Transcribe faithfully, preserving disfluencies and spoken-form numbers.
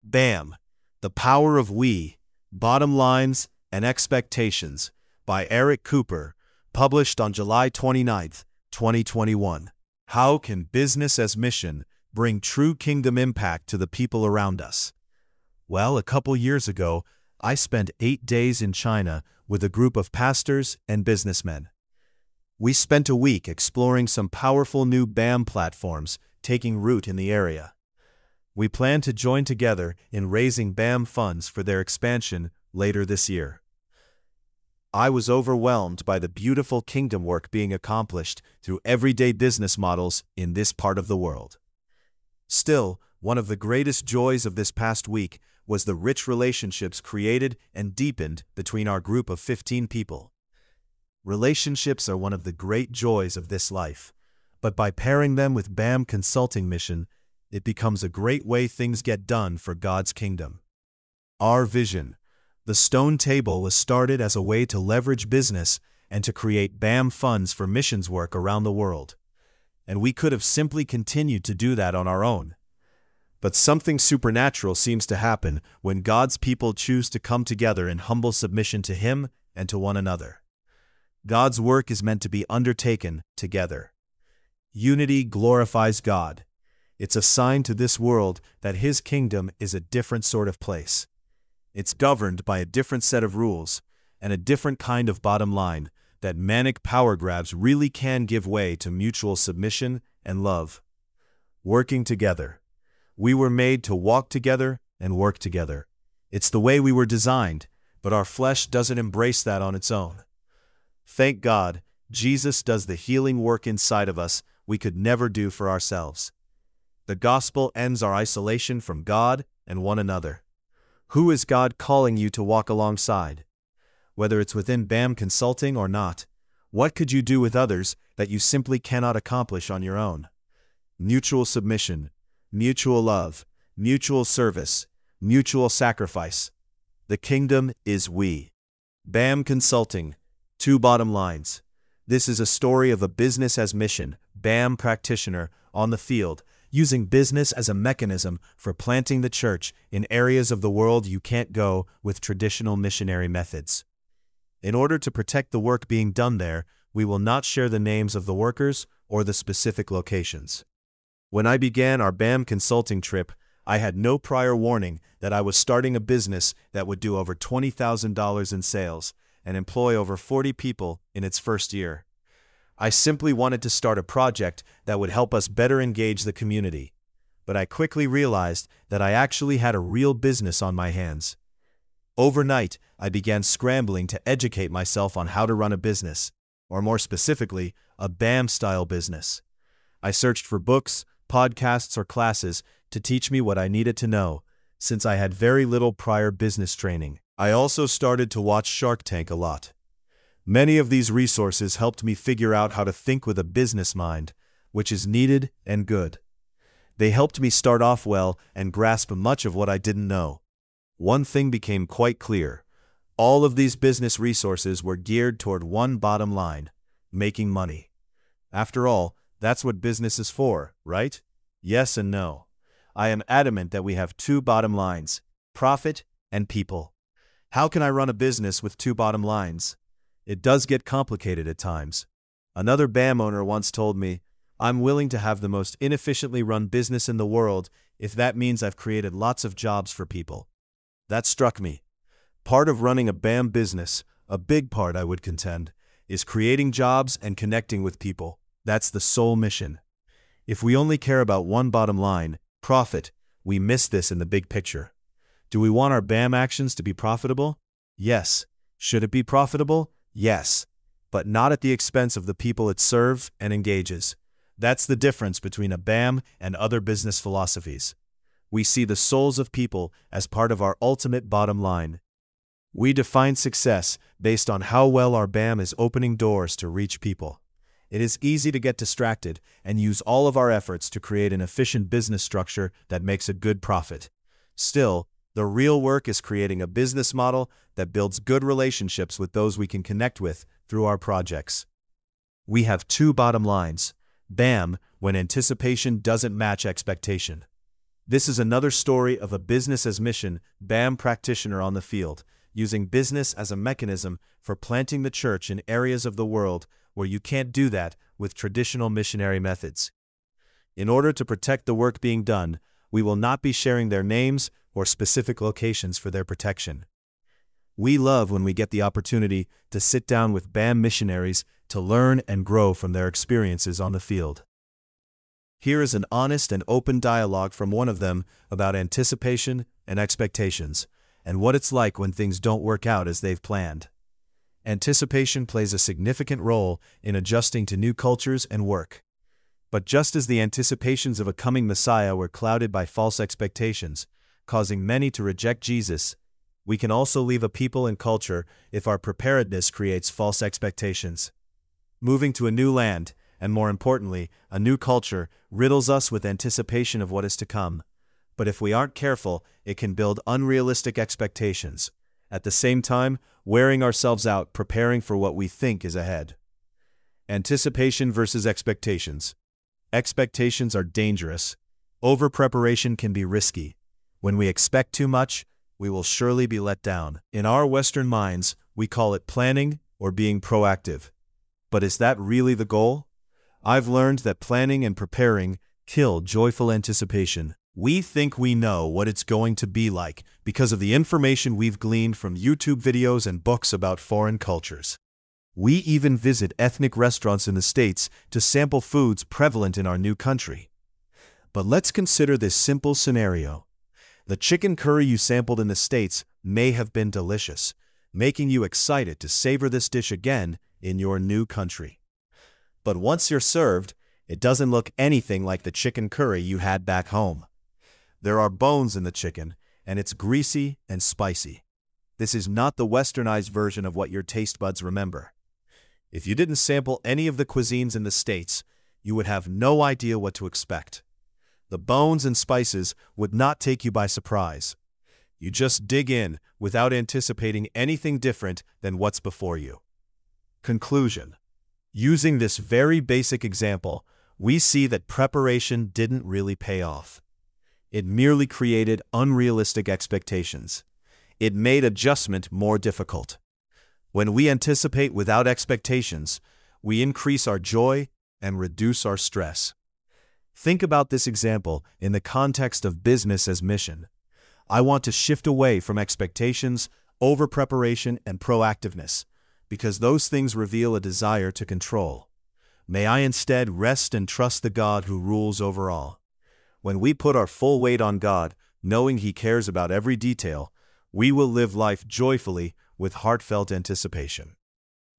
BAM, The Power of We, Bottom Lines and Expectations, by Eric Cooper, published on July twenty-ninth, twenty twenty-one. How can business as mission bring true kingdom impact to the people around us? Well, a couple years ago, I spent eight days in China with a group of pastors and businessmen. We spent a week exploring some powerful new BAM platforms taking root in the area. We plan to join together in raising BAM funds for their expansion later this year. I was overwhelmed by the beautiful kingdom work being accomplished through everyday business models in this part of the world. Still, one of the greatest joys of this past week was the rich relationships created and deepened between our group of fifteen people. Relationships are one of the great joys of this life, but by pairing them with BAM Consulting Mission, it becomes a great way things get done for God's kingdom. Our vision, the Stone Table, was started as a way to leverage business and to create BAM funds for missions work around the world. And we could have simply continued to do that on our own. But something supernatural seems to happen when God's people choose to come together in humble submission to Him and to one another. God's work is meant to be undertaken together. Unity glorifies God. It's a sign to this world that His kingdom is a different sort of place. It's governed by a different set of rules and a different kind of bottom line, that manic power grabs really can give way to mutual submission and love. Working together. We were made to walk together and work together. It's the way we were designed, but our flesh doesn't embrace that on its own. Thank God, Jesus does the healing work inside of us we could never do for ourselves. The gospel ends our isolation from God and one another. Who is God calling you to walk alongside? Whether it's within BAM Consulting or not, what could you do with others that you simply cannot accomplish on your own? Mutual submission, mutual love, mutual service, mutual sacrifice. The kingdom is we. BAM Consulting, two bottom lines. This is a story of a business as mission, BAM practitioner on the field, using business as a mechanism for planting the church in areas of the world you can't go with traditional missionary methods. In order to protect the work being done there, we will not share the names of the workers or the specific locations. When I began our BAM Consulting trip, I had no prior warning that I was starting a business that would do over twenty thousand dollars in sales and employ over forty people in its first year. I simply wanted to start a project that would help us better engage the community. But I quickly realized that I actually had a real business on my hands. Overnight, I began scrambling to educate myself on how to run a business, or more specifically, a BAM-style business. I searched for books, podcasts, or classes to teach me what I needed to know, since I had very little prior business training. I also started to watch Shark Tank a lot. Many of these resources helped me figure out how to think with a business mind, which is needed and good. They helped me start off well and grasp much of what I didn't know. One thing became quite clear. All of these business resources were geared toward one bottom line: making money. After all, that's what business is for, right? Yes and no. I am adamant that we have two bottom lines: profit and people. How can I run a business with two bottom lines? It does get complicated at times. Another BAM owner once told me, "I'm willing to have the most inefficiently run business in the world if that means I've created lots of jobs for people." That struck me. Part of running a BAM business, a big part I would contend, is creating jobs and connecting with people. That's the sole mission. If we only care about one bottom line, profit, we miss this in the big picture. Do we want our BAM actions to be profitable? Yes. Should it be profitable? Yes, but not at the expense of the people it serves and engages. That's the difference between a BAM and other business philosophies. We see the souls of people as part of our ultimate bottom line. We define success based on how well our BAM is opening doors to reach people. It is easy to get distracted and use all of our efforts to create an efficient business structure that makes a good profit. Still, the real work is creating a business model that builds good relationships with those we can connect with through our projects. We have two bottom lines: BAM, when anticipation doesn't match expectation. This is another story of a business as mission B A M practitioner on the field, using business as a mechanism for planting the church in areas of the world where you can't do that with traditional missionary methods. In order to protect the work being done, we will not be sharing their names or specific locations for their protection. We love when we get the opportunity to sit down with B A M missionaries to learn and grow from their experiences on the field. Here is an honest and open dialogue from one of them about anticipation and expectations, and what it's like when things don't work out as they've planned. Anticipation plays a significant role in adjusting to new cultures and work. But just as the anticipations of a coming Messiah were clouded by false expectations, causing many to reject Jesus, we can also leave a people and culture if our preparedness creates false expectations. Moving to a new land, and more importantly, a new culture, riddles us with anticipation of what is to come. But if we aren't careful, it can build unrealistic expectations, at the same time wearing ourselves out preparing for what we think is ahead. Anticipation versus expectations. Expectations are dangerous. Over-preparation can be risky. When we expect too much, we will surely be let down. In our Western minds, we call it planning or being proactive. But is that really the goal? I've learned that planning and preparing kill joyful anticipation. We think we know what it's going to be like because of the information we've gleaned from YouTube videos and books about foreign cultures. We even visit ethnic restaurants in the States to sample foods prevalent in our new country. But let's consider this simple scenario. The chicken curry you sampled in the States may have been delicious, making you excited to savor this dish again in your new country. But once you're served, it doesn't look anything like the chicken curry you had back home. There are bones in the chicken, and it's greasy and spicy. This is not the westernized version of what your taste buds remember. If you didn't sample any of the cuisines in the States, you would have no idea what to expect. The bones and spices would not take you by surprise. You just dig in without anticipating anything different than what's before you. Conclusion. Using this very basic example, we see that preparation didn't really pay off. It merely created unrealistic expectations. It made adjustment more difficult. When we anticipate without expectations, we increase our joy and reduce our stress. Think about this example in the context of business as mission. I want to shift away from expectations, over-preparation, and proactiveness, because those things reveal a desire to control. May I instead rest and trust the God who rules over all. When we put our full weight on God, knowing He cares about every detail, we will live life joyfully with heartfelt anticipation.